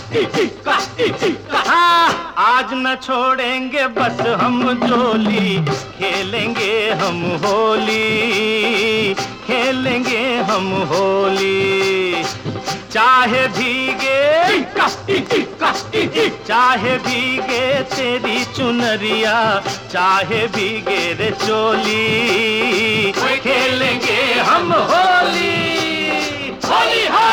हाँ, आज न छोड़ेंगे बस हम जोली, खेलेंगे हम होली, खेलेंगे हम होली। चाहे भीगे, चाहे भीगे तेरी चुनरिया, चाहे भीगे रे चोली, खेलेंगे हम होली, होली है।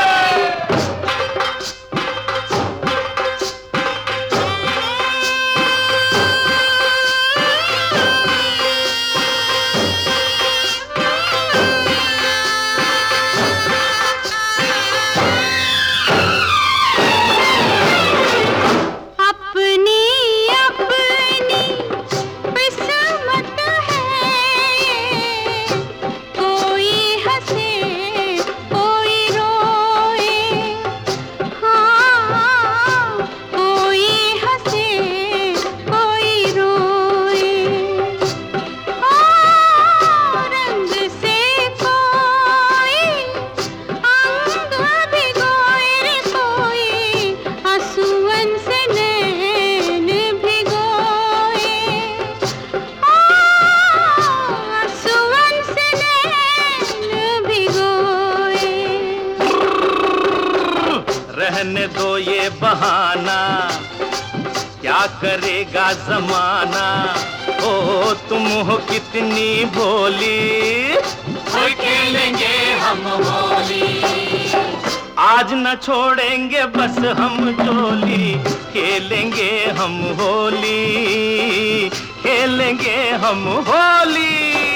रहने दो ये बहाना, क्या करेगा जमाना, ओ तुम हो कितनी भोली, खेलेंगे हम होली। आज न छोड़ेंगे बस हम जोली, खेलेंगे हम होली, खेलेंगे हम होली।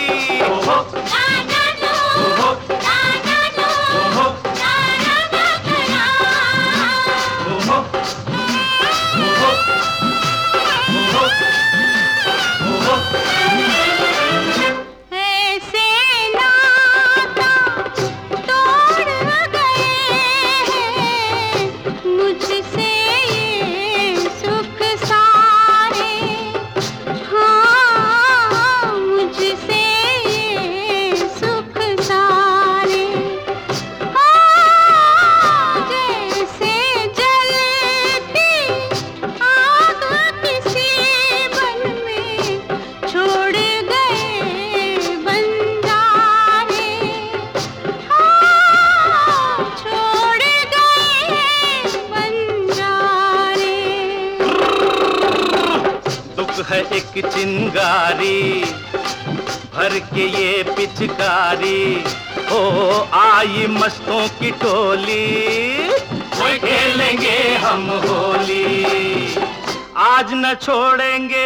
है एक चिंगारी भर के ये पिचकारी, ओ आई मस्तों की टोली, खेलेंगे हम होली। आज न छोड़ेंगे,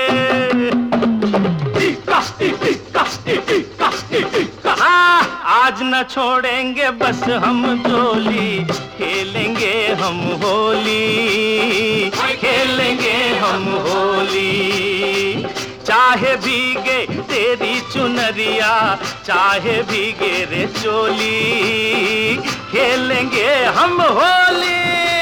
आज न छोड़ेंगे बस हम जोली, खेलेंगे हम होली, खेलेंगे हम होली। चाहे भीगे तेरी चुनरिया, चाहे भीगे रे चोली, खेलेंगे हम होली।